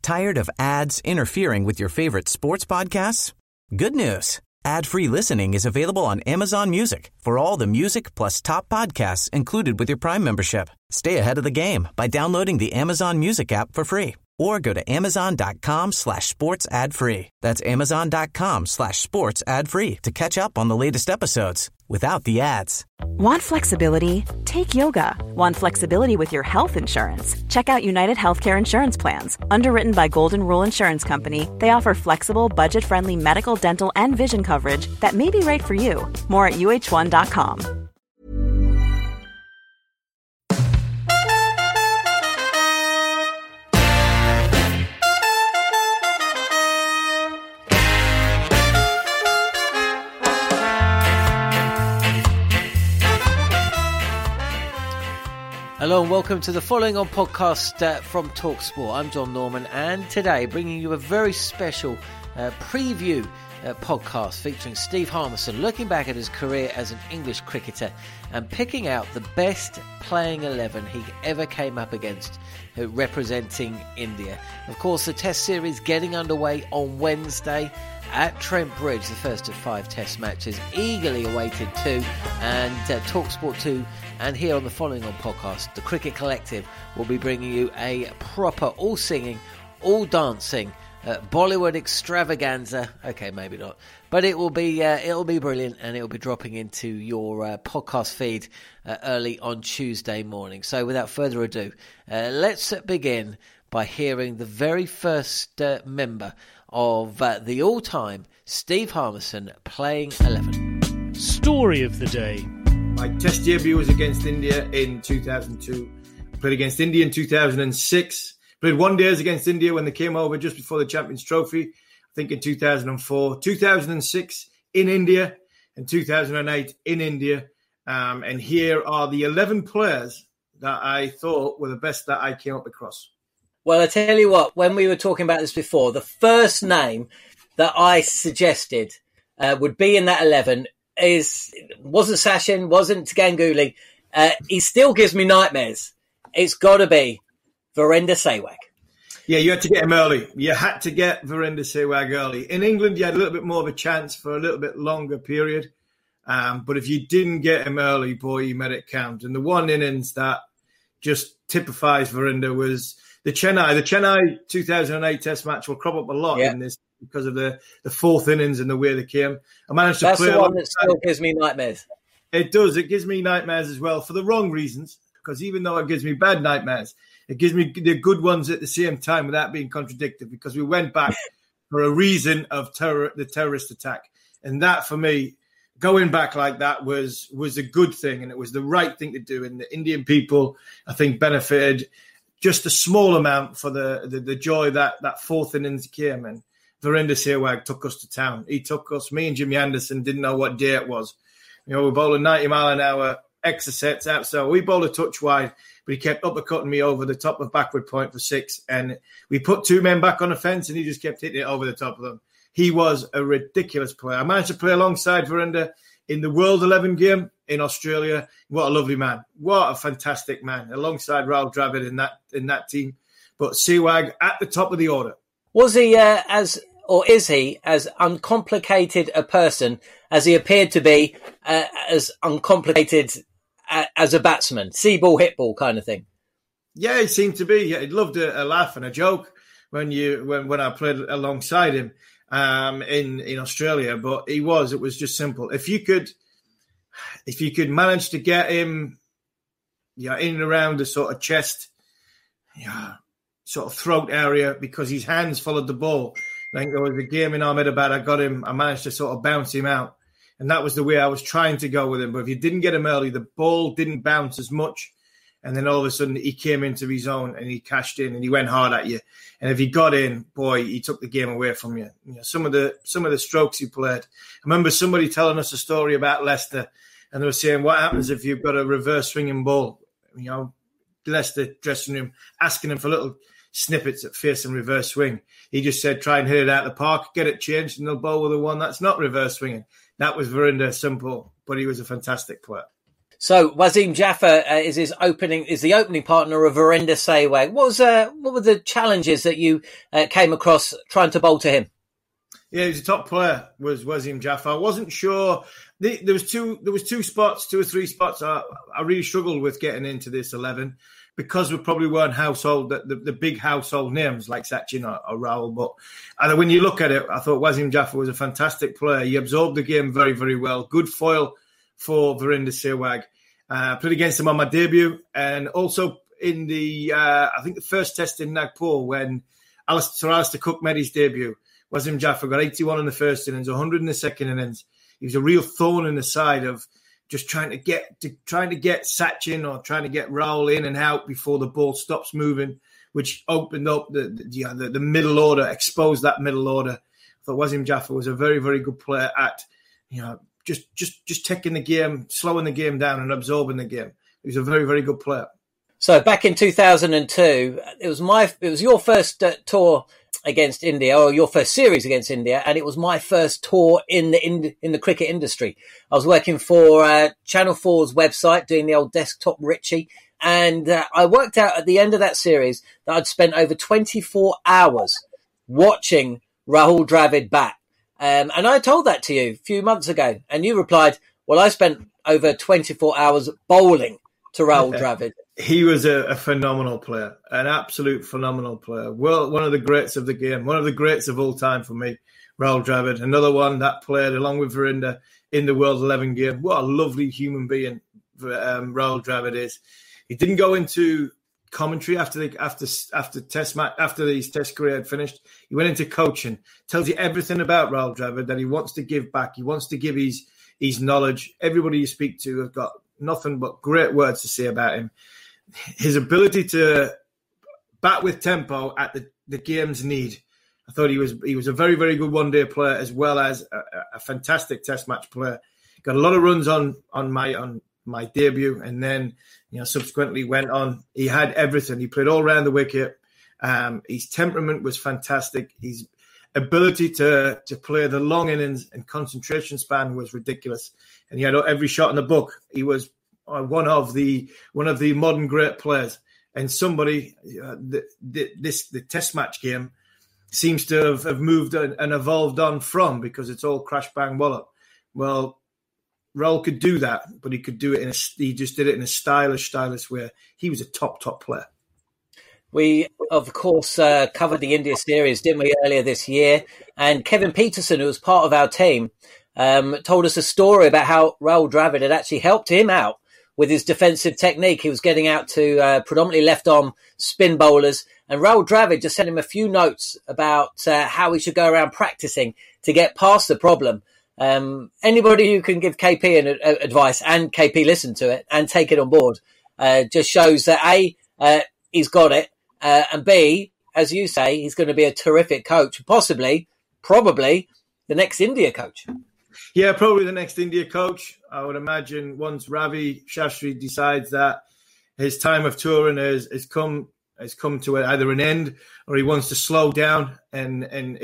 Tired of ads interfering with your favorite sports podcasts? Good news. Ad-free listening is available on Amazon Music for all the music plus top podcasts included with your Prime membership. Stay ahead of the game by downloading the Amazon Music app for free or go to amazon.com/sports ad free. That's amazon.com/sports ad free to catch up on the latest episodes without the ads. Want flexibility? Take yoga. Want flexibility with your health insurance? Check out United Healthcare Insurance Plans. Underwritten by Golden Rule Insurance Company, they offer flexible, budget-friendly medical, dental, and vision coverage that may be right for you. More at uh1.com. Hello and welcome to the following on podcast from TalkSport. I'm John Norman, and today bringing you a very special preview podcast featuring Steve Harmison, looking back at his career as an English cricketer and picking out the best playing 11 he ever came up against representing India. Of course, the Test series getting underway on Wednesday at Trent Bridge, the first of 5 Test matches, eagerly awaited too, and TalkSport 2. And here on the following on podcast, the Cricket Collective will be bringing you a proper all singing, all dancing Bollywood extravaganza. Okay, maybe not, but it'll be brilliant, and it'll be dropping into your podcast feed early on Tuesday morning. So, without further ado, let's begin by hearing the very first member of the all-time Steve Harmison playing 11. Story of the day. My Test debut was against India in 2002. Played against India in 2006. Played one days against India when they came over just before the Champions Trophy. I think in 2004. 2006 in India and 2008 in India. And here are the 11 players that I thought were the best that I came up across. Well, I tell you what, when we were talking about this before, the first name that I suggested would be in that 11 wasn't Sachin, wasn't Ganguly. He still gives me nightmares. It's got to be Virender Sehwag. Yeah, you had to get him early. You had to get Virender Sehwag early. In England, you had a little bit more of a chance for a little bit longer period. But if you didn't get him early, boy, you made it count. And the one innings that just typifies Virender was the Chennai. The Chennai 2008 Test match will crop up a lot in this because of the fourth innings and the way they came. I managed to play. That's the one that still gives me nightmares. It does. It gives me nightmares as well for the wrong reasons. Because even though it gives me bad nightmares, it gives me the good ones at the same time without being contradicted. Because we went back for a reason of the terrorist attack, and that for me, going back like that was a good thing, and it was the right thing to do. And the Indian people, I think, benefited just a small amount for the joy that fourth innings came. And Virender Sehwag took us to town. He took us. Me and Jimmy Anderson didn't know what day it was. You know, we bowled a 90-mile-an-hour extra sets out. So we bowled a touch wide, but he kept uppercutting me over the top of backward point for 6. And we put 2 men back on the fence, and he just kept hitting it over the top of them. He was a ridiculous player. I managed to play alongside Virender in the World 11 game in Australia. What a lovely man. What a fantastic man. Alongside Rahul Dravid in that team. But Sehwag at the top of the order. Was he is he as uncomplicated a person as he appeared to be, as uncomplicated as a batsman? See ball, hit ball kind of thing. Yeah, he seemed to be. He loved a laugh and a joke when I played alongside him in Australia. But it was just simple. If you could manage to get him, in and around the sort of chest, sort of throat area, because his hands followed the ball. I think there was a game in Ahmedabad. I managed to sort of bounce him out. And that was the way I was trying to go with him. But if you didn't get him early, the ball didn't bounce as much. And then all of a sudden he came into his own and he cashed in and he went hard at you. And if he got in, boy, he took the game away from you. Some of the strokes he played. I remember somebody telling us a story about Leicester, and they were saying, what happens if you've got a reverse swinging ball? Leicester dressing room, asking him for little snippets at face and reverse swing. He just said, try and hit it out of the park, get it changed, and they'll bowl with the one that's not reverse swinging. That was Virender, simple, but he was a fantastic player. So Wasim Jaffer is the opening partner of Virender Sehwag. What were the challenges that you came across trying to bowl to him? Yeah, he was a top player, was Wasim Jaffer. I wasn't sure. There was two or three spots I really struggled with getting into this 11 because we probably weren't the big household names like Sachin or Rahul. But when you look at it, I thought Wasim Jaffer was a fantastic player. He absorbed the game very, very well. Good foil for Virender Sehwag. Played against him on my debut, and also in the I think the first test in Nagpur when Sir Alistair Cook made his debut. Wasim Jaffer got 81 in the first innings, 100 in the second innings. He was a real thorn in the side of just trying to get Sachin or trying to get Rahul in and out before the ball stops moving, which opened up the middle order, exposed that middle order. I thought Wasim Jaffer was a very, very good player at just taking the game, slowing the game down and absorbing the game. He was a very, very good player. So back in 2002, it was your first tour against India, or your first series against India, and it was my first tour in the cricket industry. I was working for Channel 4's website, doing the old desktop Richie, and I worked out at the end of that series that I'd spent over 24 hours watching Rahul Dravid bat. And I told that to you a few months ago, and you replied, well, I spent over 24 hours bowling to Rahul Dravid. He was a phenomenal player, an absolute phenomenal player. Well, one of the greats of the game, one of the greats of all time for me, Rahul Dravid. Another one that played along with Virender in the World 11 game. What a lovely human being Rahul Dravid is. He didn't go into commentary after his test career had finished. He went into coaching. Tells you everything about Rahul Dravid, that he wants to give back. He wants to give his knowledge. Everybody you speak to has got nothing but great words to say about him. His ability to bat with tempo at the game's need. I thought he was a very, very good one-day player as well as a fantastic test match player. Got a lot of runs on my debut, and then subsequently went on. He had everything. He played all around the wicket. His temperament was fantastic. His ability to play the long innings and concentration span was ridiculous. And he had every shot in the book. He was one of the modern great players, and somebody the test match game seems to have moved and evolved on from, because it's all crash bang wallop. Well, Rahul could do that, but he could do it he just did it in a stylish way. He was a top player. We, of course, covered the India series, didn't we, earlier this year? And Kevin Peterson, who was part of our team, told us a story about how Rahul Dravid had actually helped him out with his defensive technique. He was getting out to predominantly left-arm spin bowlers, and Rahul Dravid just sent him a few notes about how he should go around practicing to get past the problem. Anybody who can give KP advice and KP listen to it and take it on board just shows that A, he's got it, and B, as you say, he's going to be a terrific coach, probably the next India coach. Yeah, probably the next India coach. I would imagine once Ravi Shastri decides that his time of touring has come to either an end, or he wants to slow down and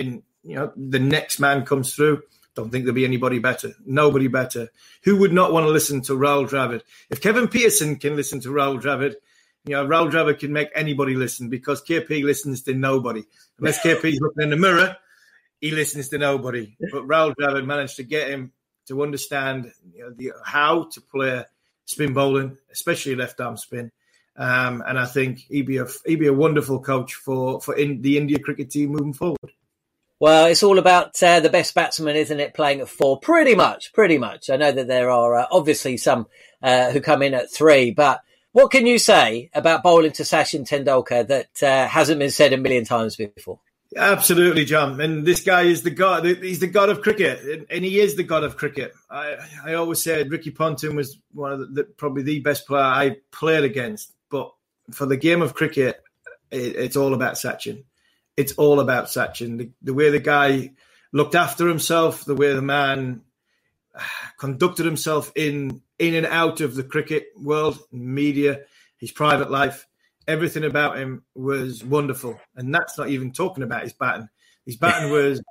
the next man comes through. Don't think there'll be anybody better. Nobody better. Who would not want to listen to Rahul Dravid? If Kevin Pearson can listen to Rahul Dravid, Rahul Dravid can make anybody listen, because KP listens to nobody. Unless KP's looking in the mirror, he listens to nobody. But Rahul Dravid managed to get him to understand how to play spin bowling, especially left-arm spin. And I think he'd be a wonderful coach for the India cricket team moving forward. Well, it's all about the best batsman, isn't it, playing at 4? Pretty much. I know that there are obviously some who come in at 3, but what can you say about bowling to Sachin Tendulkar that hasn't been said a million times before? Absolutely, John. And this guy is the god. He's the god of cricket, and he is the god of cricket. I always said Ricky Ponting was one of probably the best player I played against. But for the game of cricket, it's all about Sachin. It's all about Sachin. The way the guy looked after himself, the way the man conducted himself in and out of the cricket world, media, his private life. Everything about him was wonderful, and that's not even talking about his batting. His batting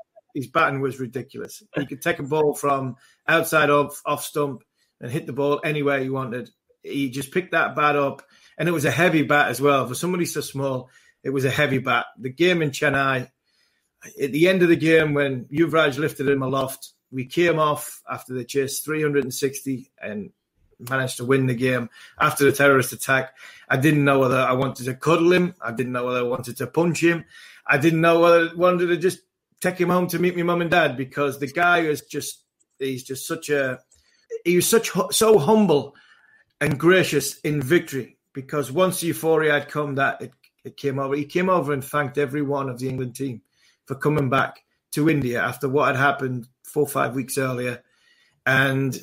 was ridiculous. He could take a ball from outside off stump and hit the ball anywhere he wanted. he just picked that bat up, and it was a heavy bat as well. For somebody so small, it was a heavy bat. The game in Chennai, at the end of the game when Yuvraj lifted him aloft, we came off after the chase 360 and managed to win the game after the terrorist attack. I didn't know whether I wanted to cuddle him. I didn't know whether I wanted to punch him. I didn't know whether I wanted to just take him home to meet my mum and dad, because the guy is so humble and gracious in victory, because once the euphoria had come, that it came over. He came over and thanked every one of the England team for coming back to India after what had happened 4 or 5 weeks earlier. And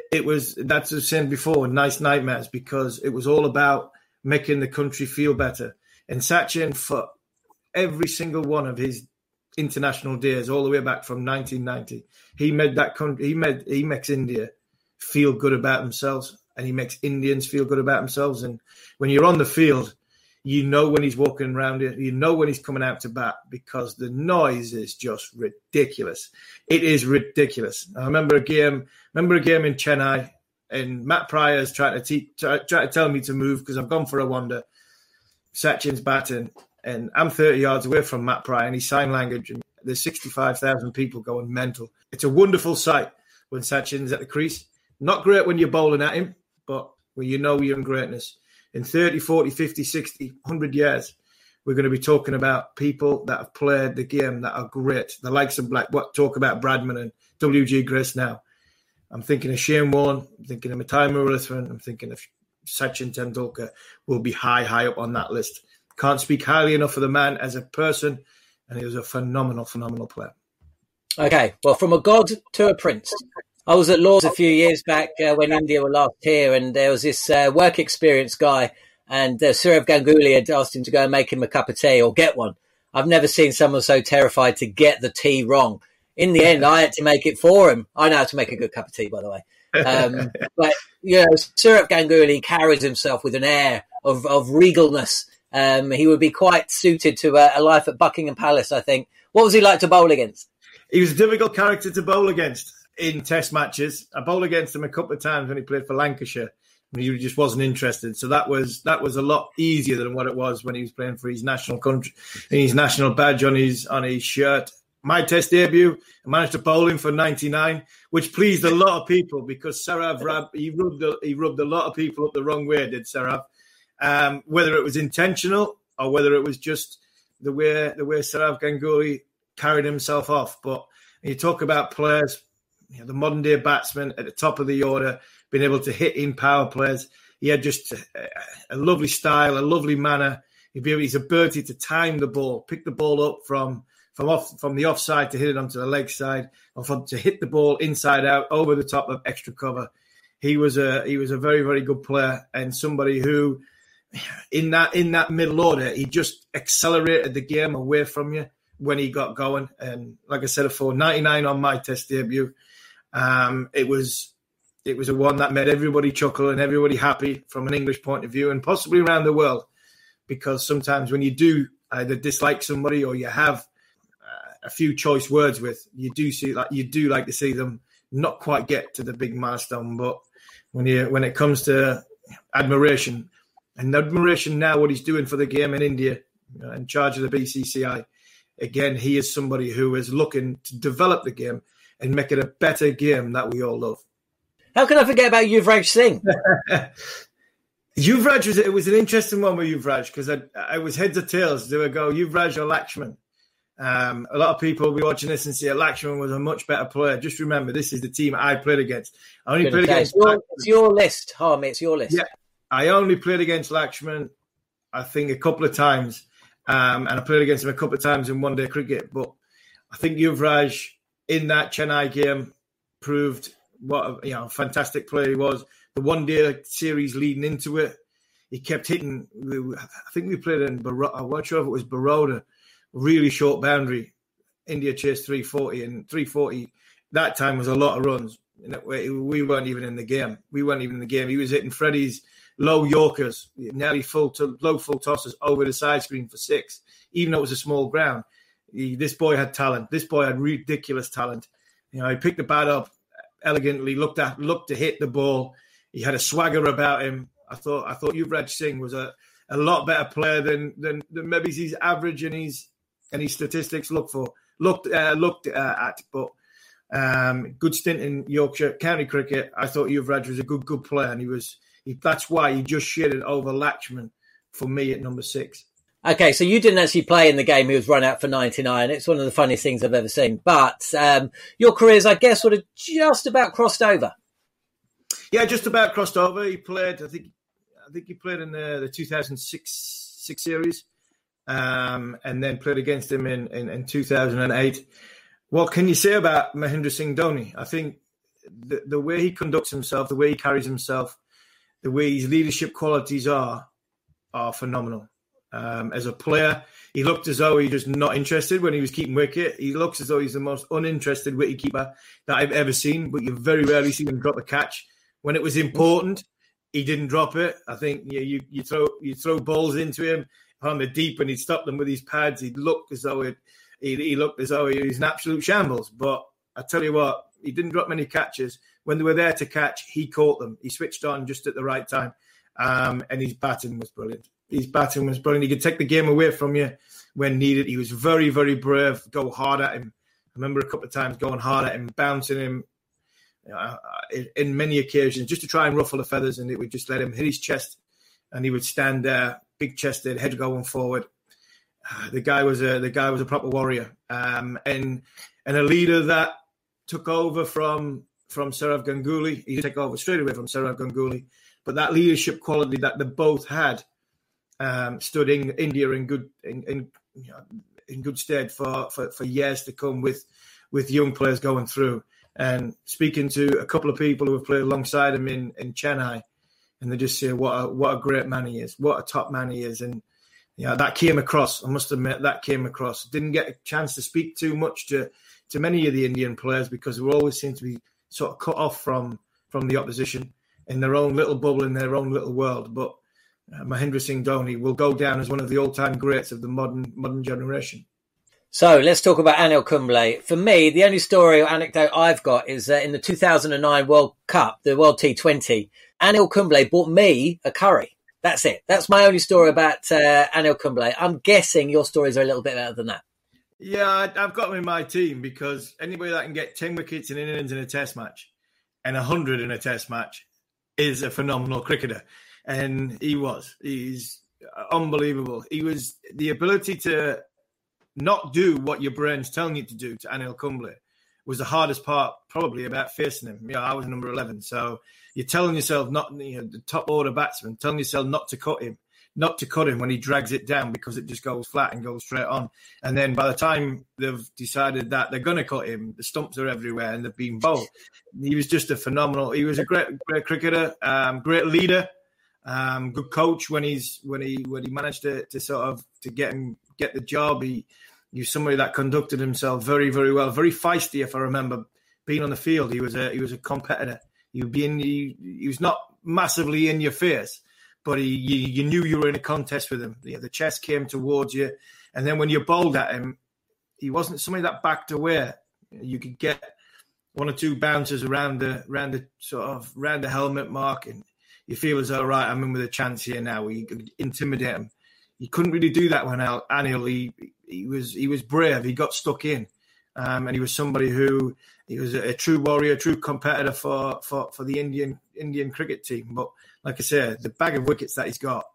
that's the same before, nice nightmares, because it was all about making the country feel better. And Sachin, for every single one of his international days, all the way back from 1990, he made that country, he makes India feel good about themselves, and he makes Indians feel good about themselves. And when you're on the field, you know when he's walking around it, you know when he's coming out to bat, because the noise is just ridiculous. It is ridiculous. I remember a game in Chennai, and Matt Pryor's trying to tell me to move because I've gone for a wander. Sachin's batting, and I'm 30 yards away from Matt Pryor, and he's sign language, and there's 65,000 people going mental. It's a wonderful sight when Sachin's at the crease. Not great when you're bowling at him, but when you know you're in greatness. In 30, 40, 50, 60, 100 years, we're going to be talking about people that have played the game that are great. The likes of talk about Bradman and W.G. Grace now. I'm thinking of Shane Warne. I'm thinking of Matai Muratharan. I'm thinking of Sachin Tendulkar will be high up on that list. Can't speak highly enough of the man as a person, and he was a phenomenal player. Okay, well, from a god to a prince. I was at Lord's a few years back when India were last here, and there was this work experience guy, and Sourav Ganguly had asked him to go and make him a cup of tea or get one. I've never seen someone so terrified to get the tea wrong. In the end, I had to make it for him. I know how to make a good cup of tea, by the way. But, Sourav Ganguly carries himself with an air of regalness. He would be quite suited to a life at Buckingham Palace, I think. What was he like to bowl against? He was a difficult character to bowl against in test matches. I bowled against him a couple of times when he played for Lancashire, and he just wasn't interested. So that was a lot easier than what it was when he was playing for his national country, and his national badge on his shirt. My test debut, I managed to bowl him for 99, which pleased a lot of people, because Sourav, he rubbed a lot of people up the wrong way, did Sourav. Whether it was intentional or whether it was just the way Sourav Ganguly carried himself off. But you talk about players, the modern day batsman at the top of the order, being able to hit in power plays. He had just a lovely style, a lovely manner. His ability to time the ball, pick the ball up from the offside to hit it onto the leg side, or to hit the ball inside out over the top of extra cover. He was a very, very good player, and somebody who, in that middle order, he just accelerated the game away from you when he got going. And like I said before, 99 on my test debut. It was a one that made everybody chuckle and everybody happy from an English point of view, and possibly around the world, because sometimes when you do either dislike somebody or you have a few choice words with, you do like to see them not quite get to the big milestone. But when it comes to admiration now, what he's doing for the game in India, in charge of the BCCI, again, he is somebody who is looking to develop the game and make it a better game that we all love. How can I forget about Yuvraj Singh? Yuvraj, it was an interesting one with Yuvraj, because I was heads or tails. Do I go Yuvraj or Lakshman? A lot of people will be watching this and say Lakshman was a much better player. Just remember, this is the team I played against. I only played against. It's your list, Harmy. It's your list. Yeah, I only played against Lakshman, I think, a couple of times, and I played against him a couple of times in one-day cricket. But I think Yuvraj in that Chennai game proved what a fantastic player he was. The one-day series leading into it, he kept hitting. I think we played in I'm not sure if it was Baroda. Really short boundary. India chased 340, and 340 that time was a lot of runs. We weren't even in the game. He was hitting Freddie's low Yorkers, nearly low full tosses over the side screen for 6, even though it was a small ground. This boy had talent. This boy had ridiculous talent. He picked the bat up elegantly, looked to hit the ball. He had a swagger about him. I thought Yuvraj Singh was a lot better player than maybe his average and his statistics looked at. But good stint in Yorkshire County Cricket. I thought Yuvraj was a good player, and that's why he just shaded over Lakshman for me at number 6. Okay, so you didn't actually play in the game he was run out for 99. It's one of the funniest things I've ever seen. But your careers, I guess, would have just about crossed over. Yeah, just about crossed over. He played, I think he played in the 2006 series, and then played against him in 2008. What can you say about Mahendra Singh Dhoni? I think the way he conducts himself, the way he carries himself, the way his leadership qualities are phenomenal. As a player, he looked as though he was not interested when he was keeping wicket. He looks as though he's the most uninterested wicketkeeper that I've ever seen, but you very rarely see him drop a catch. When it was important, he didn't drop it. I think you throw balls into him on the deep and he'd stop them with his pads. He looked as though he was an absolute shambles. But I tell you what, he didn't drop many catches. When they were there to catch, he caught them. He switched on just at the right time. And his batting was brilliant. He could take the game away from you when needed. He was very, very brave. Go hard at him. I remember a couple of times going hard at him, bouncing him in many occasions just to try and ruffle the feathers, and it would just let him hit his chest, and he would stand there, big chested, head going forward. The guy was a proper warrior, and a leader that took over from Sourav Ganguly. He took over straight away from Sourav Ganguly, but that leadership quality that they both had stood in India in good stead for years to come with young players going through. And speaking to a couple of people who have played alongside him in Chennai, and they just say what a great man he is, what a top man he is. And that came across. I must admit that came across. Didn't get a chance to speak too much to many of the Indian players because they always seem to be sort of cut off from the opposition in their own little bubble, in their own little world. But Mahendra Singh Dhoni will go down as one of the all-time greats of the modern generation. So let's talk about Anil Kumble. For me, the only story or anecdote I've got is in the 2009 World Cup, the World T20, Anil Kumble bought me a curry. That's it. That's my only story about Anil Kumble. I'm guessing your stories are a little bit better than that. Yeah, I've got him in my team because anybody that can get 10 wickets in innings in a test match and 100 in a test match is a phenomenal cricketer. And he's unbelievable. He was the ability to not do what your brain's telling you to do to Anil Kumble was the hardest part probably about facing him. I was number 11. So you're telling yourself not, the top order batsman, telling yourself not to cut him when he drags it down because it just goes flat and goes straight on. And then by the time they've decided that they're going to cut him, the stumps are everywhere and they've been bowled. He was just he was a great cricketer, great leader, good coach when he managed to sort of to get the job. He was somebody that conducted himself very, very well, very feisty. If I remember being on the field, he was a competitor. He was not massively in your face, but you knew you were in a contest with him. The chest came towards you, and then when you bowled at him, he wasn't somebody that backed away. You could get one or two bounces around the helmet mark, and you feel as though, right, I'm in with a chance here now. You could intimidate him. You couldn't really do that when Anil. He was brave. He got stuck in, and he was somebody who he was a true warrior, true competitor for the Indian cricket team. But like I said, the bag of wickets that he's got,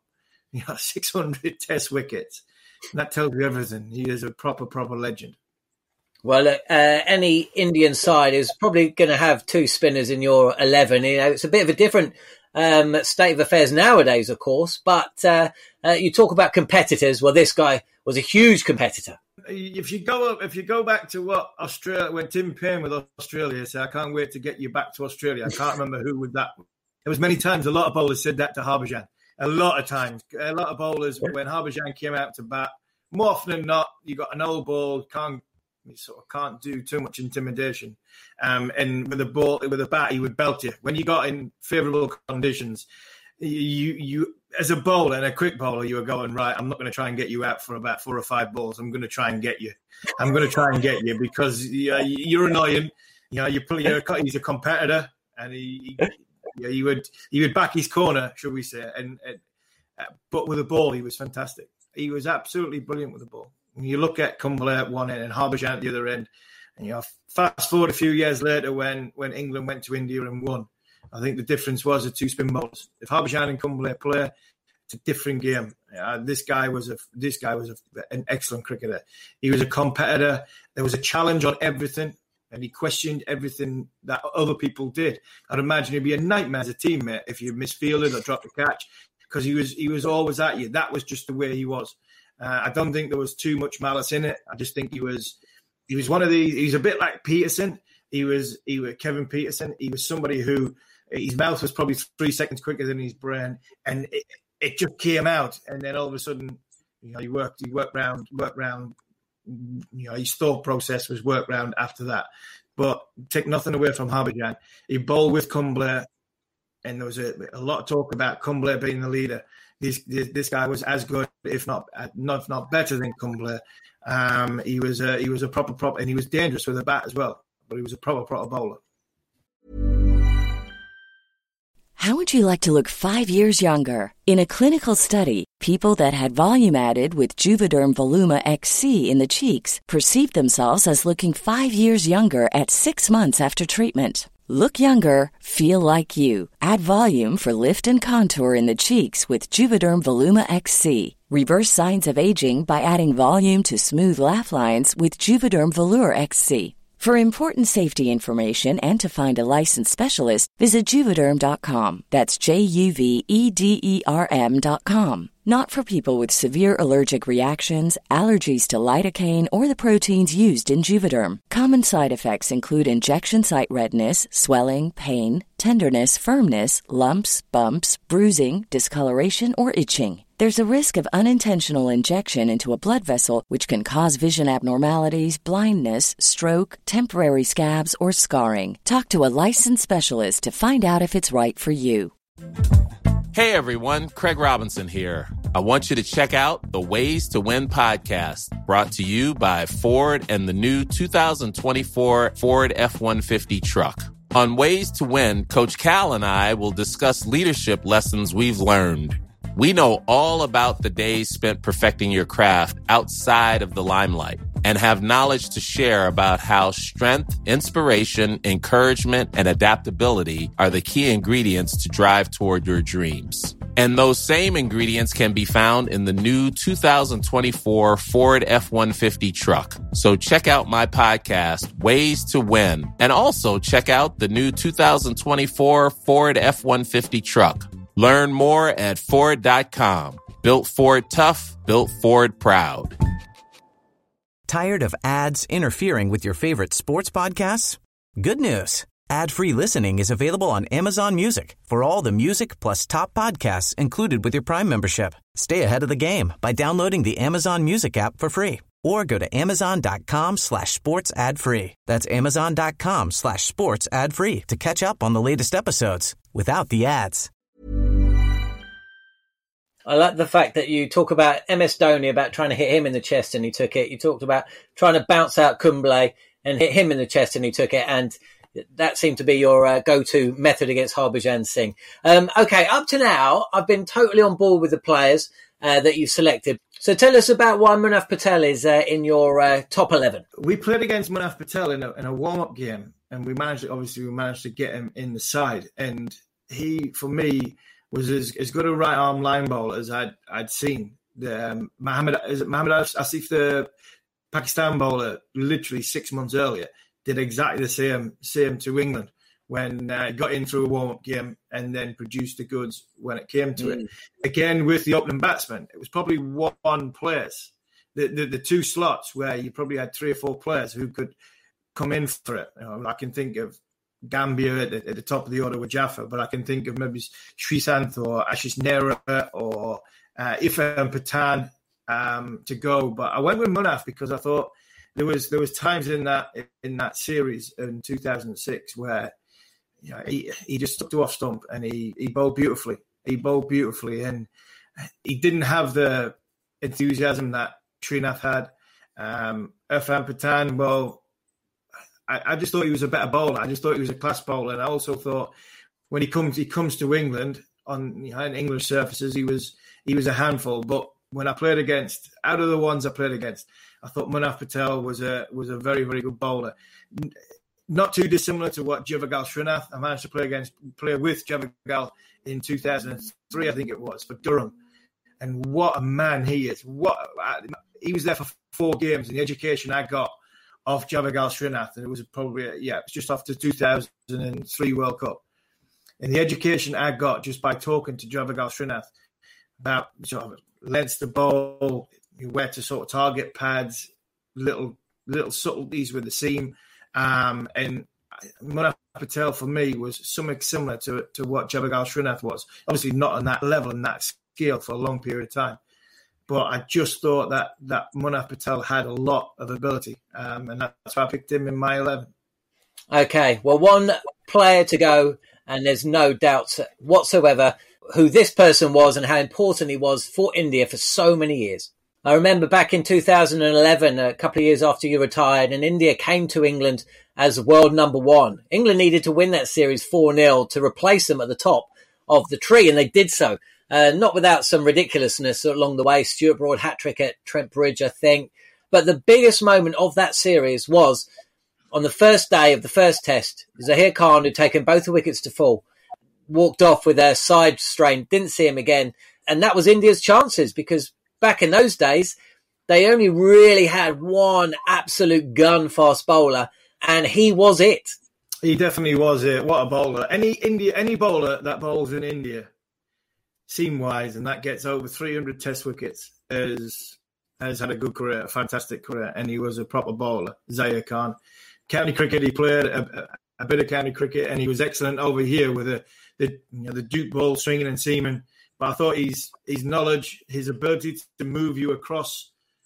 600 Test wickets, that tells you everything. He is a proper legend. Well, any Indian side is probably going to have two spinners in your 11. It's a bit of a different state of affairs nowadays, of course. But you talk about competitors. Well, this guy was a huge competitor. If you go back to what Australia, when Tim Payne with Australia said, "I can't wait to get you back to Australia." I can't remember who was that. There was many times a lot of bowlers said that to Harbhajan. A lot of times, a lot of bowlers when Harbhajan came out to bat, more often than not, you got an old ball, you sort of can't do too much intimidation. And with a bat, he would belt you. When you got in favourable conditions, you as a bowler and a quick bowler, you were going, right, I'm not going to try and get you out for about 4 or 5 balls. I'm going to try and get you. Because you're annoying. He's a competitor, and He would back his corner, shall we say, but with the ball, he was fantastic. He was absolutely brilliant with the ball. When you look at Kumble at one end and Harbhajan at the other end, and fast forward a few years later when England went to India and won, I think the difference was the two spin bowlers. If Harbhajan and Kumble play, it's a different game. This guy was an excellent cricketer. He was a competitor. There was a challenge on everything, and he questioned everything that other people did. I'd imagine he'd be a nightmare as a teammate if you misfielded or dropped a catch, because he was always at you. That was just the way he was. I don't think there was too much malice in it. I just think he was one of these. He's a bit like Peterson. He was Kevin Peterson. He was somebody who his mouth was probably 3 seconds quicker than his brain, and it just came out. And then all of a sudden, he worked round. His thought process was worked round after that. But take nothing away from Harbhajan. He bowled with Kumble, and there was a lot of talk about Kumble being the leader. This guy was as good, if not better than Kumble. He was a proper, and he was dangerous with a bat as well. But he was a proper bowler. How would you like to look 5 years younger? In a clinical study, people that had volume added with Juvederm Voluma XC in the cheeks perceived themselves as looking 5 years younger at 6 months after treatment. Look younger, feel like you. Add volume for lift and contour in the cheeks with Juvederm Voluma XC. Reverse signs of aging by adding volume to smooth laugh lines with Juvederm Volure XC. For important safety information and to find a licensed specialist, visit Juvederm.com. That's JUVEDERM.com. Not for people with severe allergic reactions, allergies to lidocaine, or the proteins used in Juvederm. Common side effects include injection site redness, swelling, pain, tenderness, firmness, lumps, bumps, bruising, discoloration, or itching. There's a risk of unintentional injection into a blood vessel, which can cause vision abnormalities, blindness, stroke, temporary scabs, or scarring. Talk to a licensed specialist to find out if it's right for you. Hey everyone, Craig Robinson here. I want you to check out the Ways to Win podcast, brought to you by Ford and the new 2024 Ford F-150 truck. On Ways to Win, Coach Cal and I will discuss leadership lessons we've learned. We know all about the days spent perfecting your craft outside of the limelight and have knowledge to share about how strength, inspiration, encouragement, and adaptability are the key ingredients to drive toward your dreams. And those same ingredients can be found in the new 2024 Ford F-150 truck. So check out my podcast, Ways to Win, and also check out the new 2024 Ford F-150 truck. Learn more at Ford.com. Built Ford tough, built Ford proud. Tired of ads interfering with your favorite sports podcasts? Good news. Ad-free listening is available on Amazon Music for all the music plus top podcasts included with your Prime membership. Stay ahead of the game by downloading the Amazon Music app for free or go to amazon.com/sports ad free. That's amazon.com/sports ad free to catch up on the latest episodes without the ads. I like the fact that you talk about MS Dhoni, about trying to hit him in the chest and he took it. You talked about trying to bounce out Kumble and hit him in the chest and he took it. And that seemed to be your go-to method against Harbhajan Singh. Okay, up to now, I've been totally on board with the players that you've selected. So tell us about why Munaf Patel is in your top 11. We played against Munaf Patel in a warm-up game, and we managed to get him in the side. And he, for me, was as good a right-arm line bowler as I'd seen. Mohammad Asif, the Pakistan bowler, literally 6 months earlier, did exactly the same to England when he got in through a warm-up game and then produced the goods when it came to it. Again, with the opening batsman, it was probably one place, the two slots where you probably had 3 or 4 players who could come in for it. I can think of Gambia at the top of the order with Jaffa, but I can think of maybe Srisanth or Ashish Nehra or Irfan Pathan to go. But I went with Munaf because I thought there was times in that series in 2006 where he just stuck to off stump and he bowled beautifully. He bowled beautifully and he didn't have the enthusiasm that Srinath had. Irfan Pathan, well, I just thought he was a better bowler. I just thought he was a class bowler. And I also thought when he comes to England on English surfaces, he was a handful. But when I played against, out of the ones I played against, I thought Munaf Patel was a very, very good bowler. Not too dissimilar to what Javagal Srinath. I managed to play with Javagal in 2003, I think it was, for Durham. And what a man he is. He was there for 4 games, and the education I got off Javagal Srinath, and it was probably, it was just after 2003 World Cup. And the education I got just by talking to Javagal Srinath about sort of lengths to bowl, where to sort of target pads, little subtleties with the seam. And Munaf Patel, for me, was something similar to what Javagal Srinath was. Obviously not on that level and that scale for a long period of time. But I just thought that Munaf Patel had a lot of ability. And that's why I picked him in my 11. Okay, well, one player to go, and there's no doubt whatsoever who this person was and how important he was for India for so many years. I remember back in 2011, a couple of years after you retired, and India came to England as world number 1. England needed to win that series 4-0 to replace them at the top of the tree, and they did so. Not without some ridiculousness along the way. Stuart Broad hat-trick at Trent Bridge, I think. But the biggest moment of that series was on the first day of the first test. Zaheer Khan, who'd taken both the wickets to full, walked off with a side strain, didn't see him again. And that was India's chances, because back in those days, they only really had one absolute gun fast bowler, and he was it. He definitely was it. What a bowler. Any bowler that bowls in India, seam-wise, and that gets over 300 test wickets, has had a good career, a fantastic career, and he was a proper bowler, Zaheer Khan. County cricket, he played a bit of county cricket, and he was excellent over here with the Duke ball, swinging and seaming. But I thought his knowledge, his ability to move you across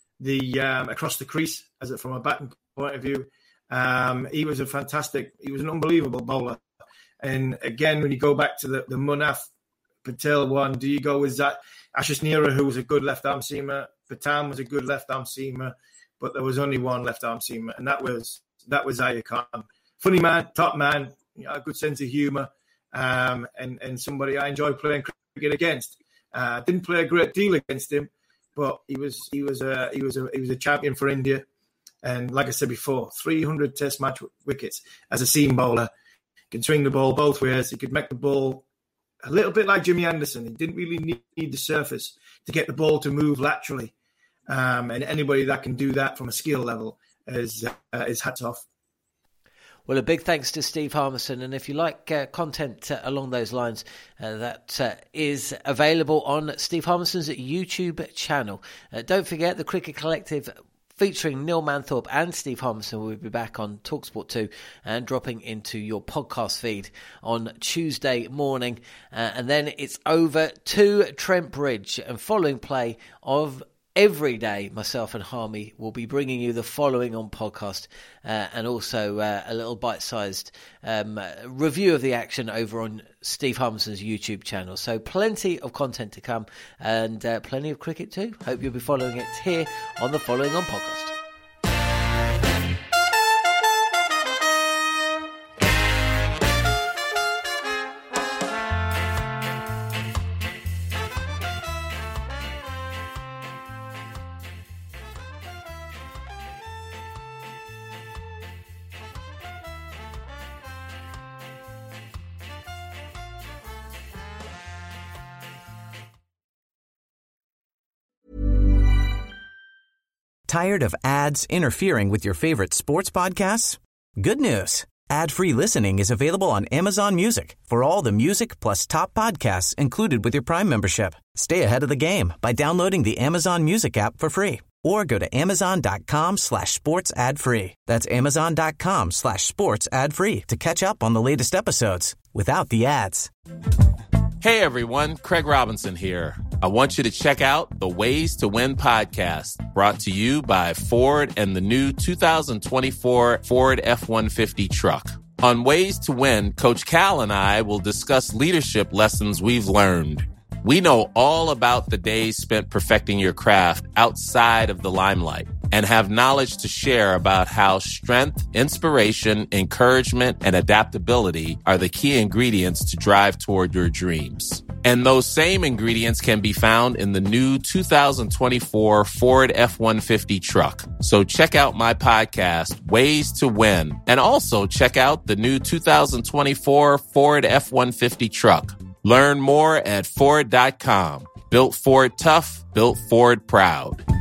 the crease, from a batting point of view, he was an unbelievable bowler. And again, when you go back to the Munaf Patel one, do you go with Ashish Nehra, who was a good left-arm seamer? Pathan was a good left-arm seamer, but there was only one left-arm seamer, and that was Zaheer Khan. Funny man, top man, a good sense of humour, and somebody I enjoy playing cricket against. Didn't play a great deal against him, but he was a champion for India. And like I said before, 300 test match wickets as a seam bowler. He can swing the ball both ways. He could make the ball a little bit like Jimmy Anderson. He didn't really need the surface to get the ball to move laterally. And anybody that can do that from a skill level is hats off. Well, a big thanks to Steve Harmison. And if you like content along those lines, that is available on Steve Harmison's YouTube channel. Don't forget, the Cricket Collective featuring Neil Manthorpe and Steve Harmison will be back on TalkSport 2 and dropping into your podcast feed on Tuesday morning. And then it's over to Trent Bridge, and following play of every day, myself and Harmy will be bringing you the following on podcast, and also a little bite-sized review of the action over on Steve Harmison's YouTube channel. So plenty of content to come, and plenty of cricket too. Hope you'll be following it here on the following on podcast. Tired of ads interfering with your favorite sports podcasts? Good news. Ad-free listening is available on Amazon Music for all the music plus top podcasts included with your Prime membership. Stay ahead of the game by downloading the Amazon Music app for free, or go to amazon.com/sports ad free. That's amazon.com/sports ad free to catch up on the latest episodes without the ads. Hey everyone, Craig Robinson here. I want you to check out the Ways to Win podcast, brought to you by Ford and the new 2024 Ford F-150 truck. On Ways to Win, Coach Cal and I will discuss leadership lessons we've learned. We know all about the days spent perfecting your craft outside of the limelight. and have knowledge to share about how strength, inspiration, encouragement, and adaptability are the key ingredients to drive toward your dreams. And those same ingredients can be found in the new 2024 Ford F-150 truck. So check out my podcast, Ways to Win, and also check out the new 2024 Ford F-150 truck. Learn more at Ford.com. Built Ford tough, built Ford proud.